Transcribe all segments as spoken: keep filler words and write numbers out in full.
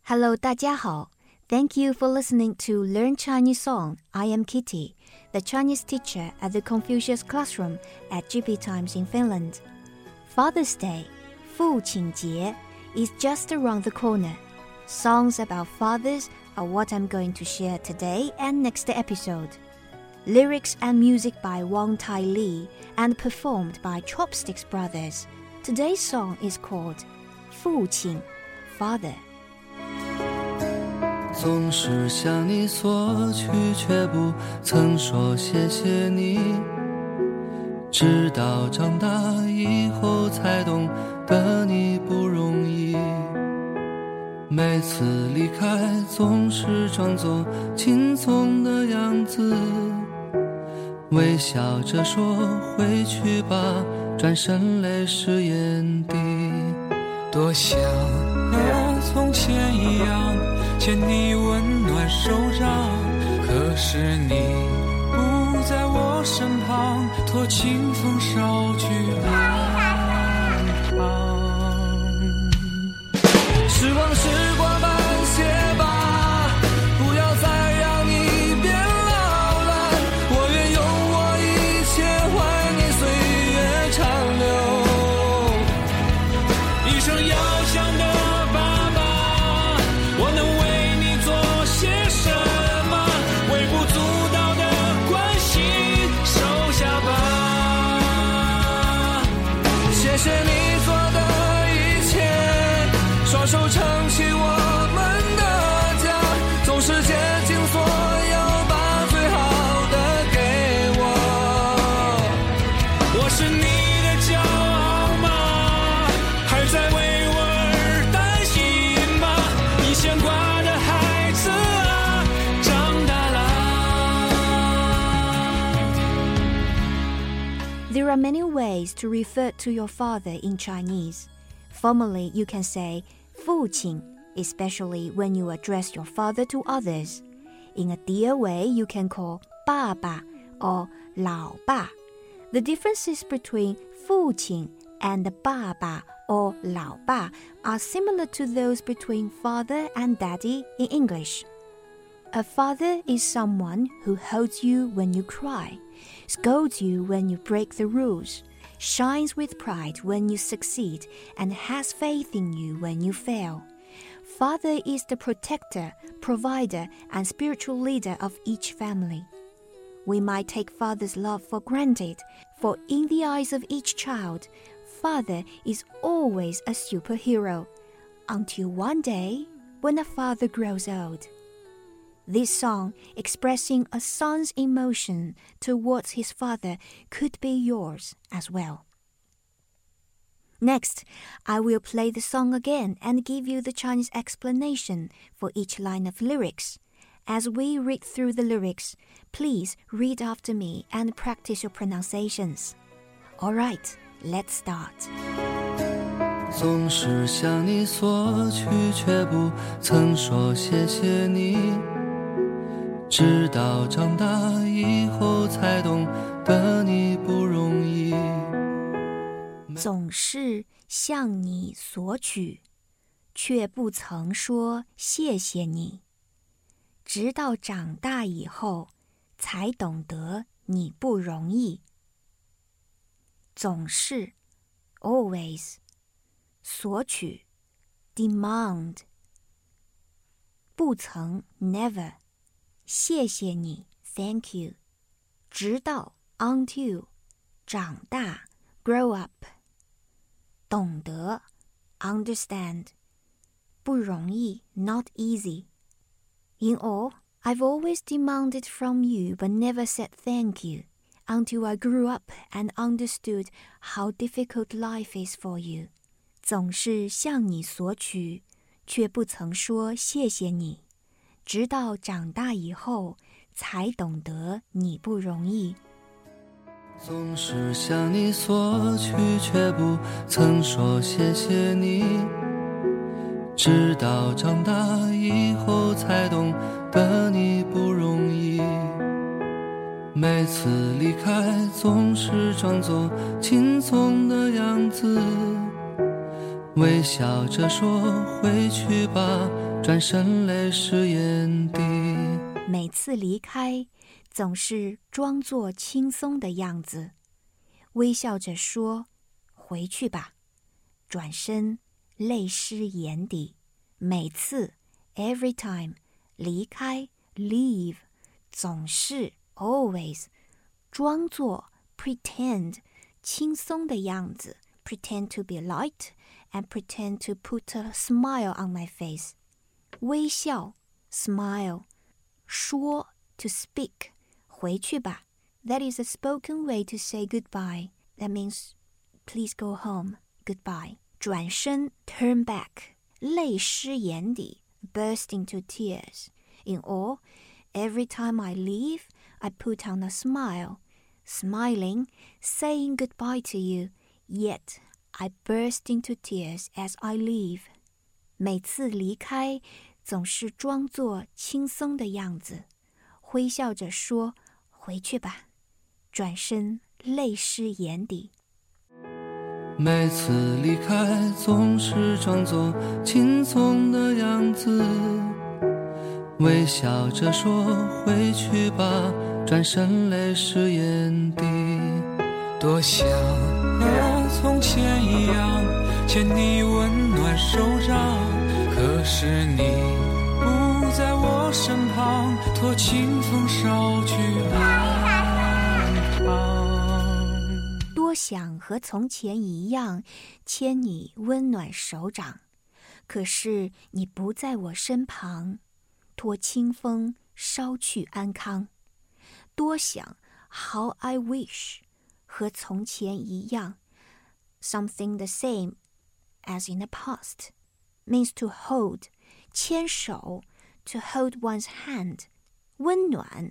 Hello, 大家好. Thank you for listening to Learn Chinese Song. I am Kitty, the Chinese teacher at the Confucius Classroom at G P Times in Finland. Father's Day, 父亲节, is just around the corner. Songs about fathers are what I'm going to share today and next episode. Lyrics and music by Wang Tai Li and performed by Chopsticks Brothers. Today's song is called 父亲, Father. 总是向你索取，却不曾说谢谢你。直到长大以后才懂得你不容易。每次离开总是装作轻松的样子，微笑着说回去吧，转身泪湿眼底。 多想和从前一样牵你温暖手掌，可是你不在我身旁，托清风捎去安康。 时光时光慢些吧，不要再让你变老了，我愿用我一切换你岁月长流。一生要想的爸爸，我能为你做些什么？微不足道的关心收下吧。谢谢你做的一切，双手撑起我们的家，总是竭尽所有把最好的给我。 我是你的骄傲吗？还在为我而担心吗？你牵挂的孩子啊，长大啦。 There are many ways to refer to your father in Chinese. Formally, you can say 父亲, especially when you address your father to others. In a dear way, you can call 爸爸 or 老爸. The differences between 父亲 and 爸爸 or 老爸 are similar to those between father and daddy in English. A father is someone who holds you when you cry, scolds you when you break the rules, shines with pride when you succeed, and has faith in you when you fail. Father is the protector, provider, and spiritual leader of each family. We might take father's love for granted, for in the eyes of each child, father is always a superhero, until one day when a father grows old. This song, expressing a son's emotion towards his father, could be yours as well. Next, I will play the song again and give you the Chinese explanation for each line of lyrics. As we read through the lyrics, please read after me and practice your pronunciations. Alright, let's start. 总是向你索取，却不曾说谢谢你。直到长大以后才懂得你不容易。 总是向你索取，却不曾说谢谢你。直到长大以后，才懂得你不容易。总是 always 索取 demand 不曾 never 谢谢你 thank you 直到 until 长大 grow up 懂得 understand 不容易 not easy. In all, I've always demanded from you but never said thank you until I grew up and understood how difficult life is for you. 总是向你索取，却不曾说谢谢你，直到长大以后才懂得你不容易。 总是向你索取，却不曾说谢谢你。直到长大以后才懂得你不容易。每次离开总是装作轻松的样子，微笑着说回去吧， 转身泪湿眼底。 每次离开总是装作轻松的样子，微笑着说回去吧，转身泪湿眼底。每次 every time 离开 leave 总是 always 装作 pretend 轻松的样子， pretend to be light and pretend to put a smile on my face。 微笑 smile， 说 to speak 回去吧， that is a spoken way to say goodbye. That means please go home, goodbye. 转身 turn back， 泪湿眼底 burst into tears. In all, every time I leave, I put on a smile, smiling, saying goodbye to you, yet I burst into tears as I leave. 每次离开总是装作轻松的样子，微笑着说回去吧，转身泪湿眼底。 每次离开总是装作轻松的样子，微笑着说回去吧，转身泪湿眼底。 多想和从前一样牵你温暖手掌，可是你不在我身旁，托清风捎去安康。 多想和从前一样牵你温暖手掌，可是你不在我身旁，托清风捎去安康。多想 how I wish 和从前一样 something the same as in the past means to hold 牵手 to hold one's hand 温暖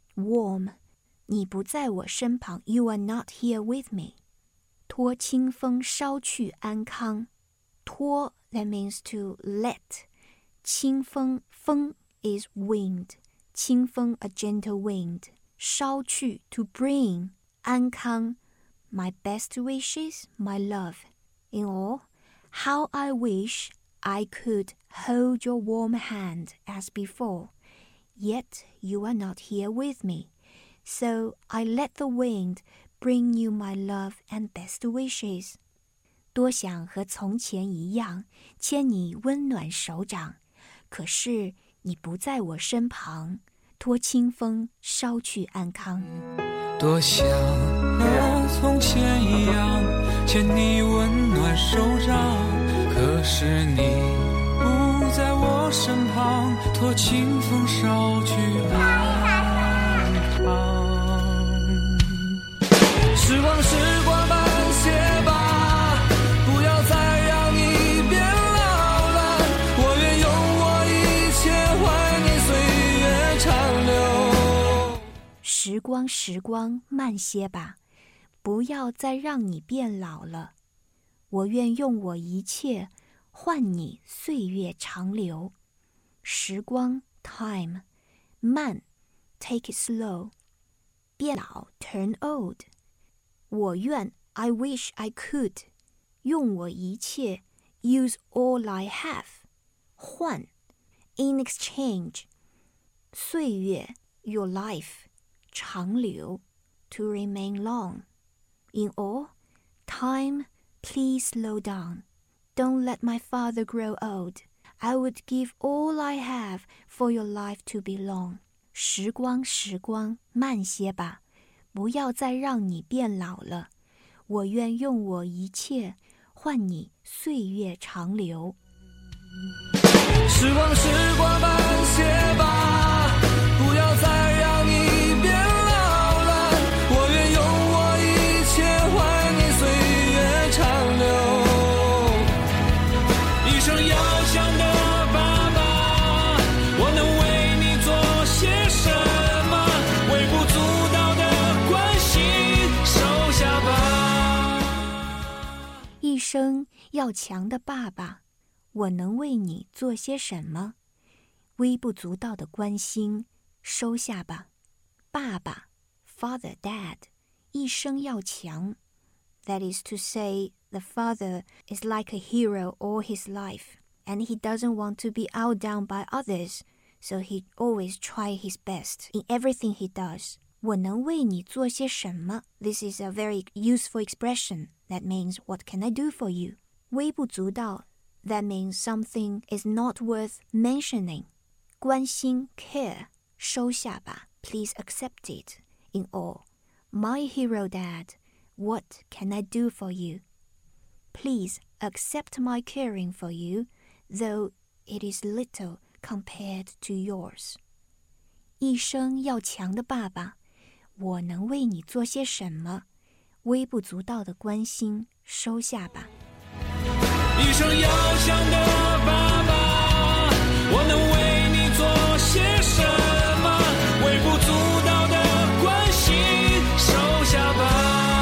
warm 你不在我身旁 you are not here with me 托清风捎去安康托 that means to let 清风风 is wind 清风 a gentle wind 捎去 to bring 安康 my best wishes my love in all how I wish I could hold your warm hand as before yet you are not here with me so I let the wind bring you my love and best wishes 多想和从前一样牵你温暖手掌可是你不在我身旁托清风捎去安康多想和从前一样牵你温暖手掌可是你不在我身旁托清风捎去安康时光时光慢些吧不要再让你变老了我愿用我一切换你岁月长流时光时光慢些吧不要再让你变老了我愿用我一切换你岁月长流时光 time 慢 take it slow 变老 turn old 我愿 I wish I could 用我一切 use all I have 换 in exchange 岁月 your life 长流 to remain long in all time please slow down don't let my father grow old I would give all I have for your life to be long 时光时光慢些吧不要再让你变老了我愿用我一切换你岁月长流时光时光慢些吧不要再让你变老了我愿用我一切换你岁月长流一生要强的爸爸我能为你做些什么微不足道的关心收下吧一生要强的爸爸我能为你做些什么微不足道的关心收下吧爸爸 father dad 一生要强 that is to say the father is like a hero all his life and he doesn't want to be outdone by others, so he always tries his best in everything he does. 我能为你做些什么? This is a very useful expression. That means, what can I do for you? 微不足道, that means something is not worth mentioning. 关心 care, 收下吧, please accept it. In all, my hero dad, what can I do for you? Please accept my caring for you, though it is little compared to yours. 一生要强的爸爸，我能为你做些什么？微不足道的关心，收下吧。 一生要强的爸爸，我能为你做些什么？微不足道的关心，收下吧。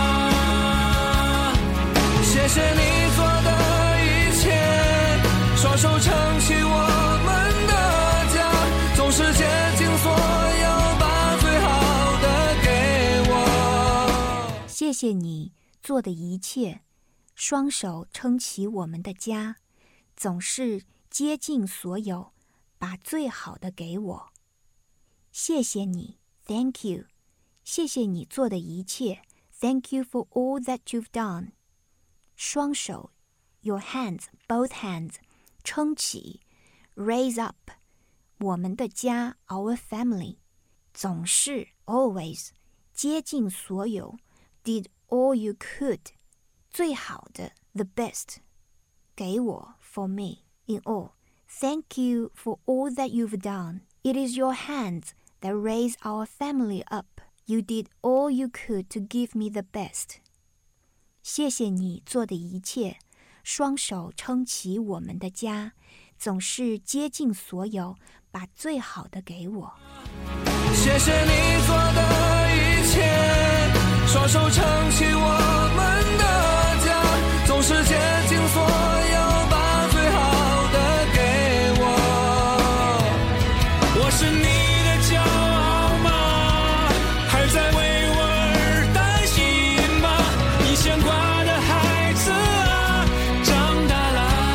谢谢你做的一切，双手撑起我们的家，总是竭尽所有把最好的给我。 谢谢你做的一切，双手撑起我们的家，总是竭尽所有把最好的给我。谢谢你 Thank you 谢谢你做的一切 Thank you for all that you've done 双手 Your hands, both hands 撑起 Raise up 我们的家 Our family 总是 Always 竭尽所有 Did all you could 最好的 The best 给我 For me In all Thank you for all that you've done It is your hands that raised our family up You did all you could to give me the best 谢谢你做的一切双手撑起我们的家总是竭尽所有把最好的给我谢谢你做的一切双手撑起我们的家总是竭尽所有把最好的给我我是你的骄傲吗还在为我而担心吗你牵挂的孩子啊长大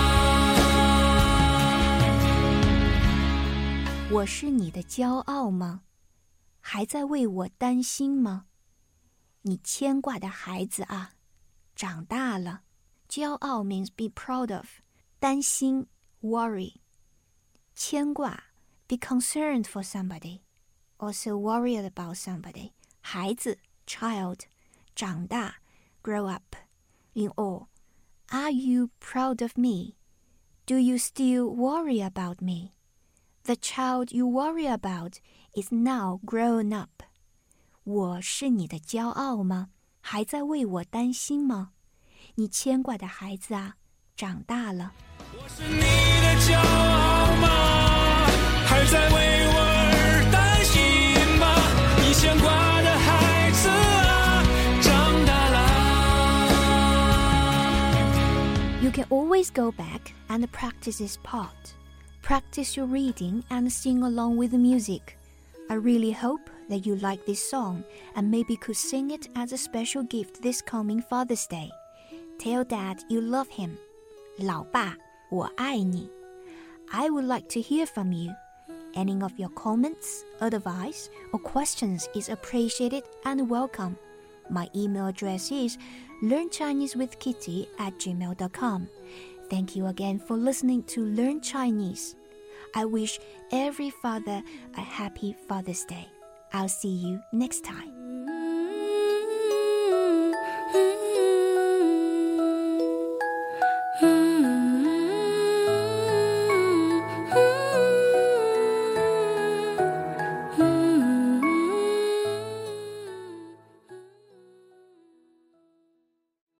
了我是你的骄傲吗还在为我担心吗你牵挂的孩子啊长大了骄傲 means be proud of 担心 worry 牵挂 be concerned for somebody also worried about somebody 孩子 child 长大 grow up in all are you proud of me do you still worry about me the child you worry about is now grown up 我是你的骄傲吗还在为我担心吗你牵挂的孩子啊长大了我是你的骄傲吗还在为我而担心吗你牵挂的孩子啊长大了 You can always go back and practice this part practice your reading and sing along with the music I really hope that you like this song and maybe could sing it as a special gift this coming Father's Day. Tell Dad you love him. 老爸，我爱你. I would like to hear from you. Any of your comments, advice, or questions is appreciated and welcome. My email address is learnchinesewithkitty at gmail dot com. Thank you again for listening to Learn Chinese. I wish every father a happy Father's Day. I'll see you next time.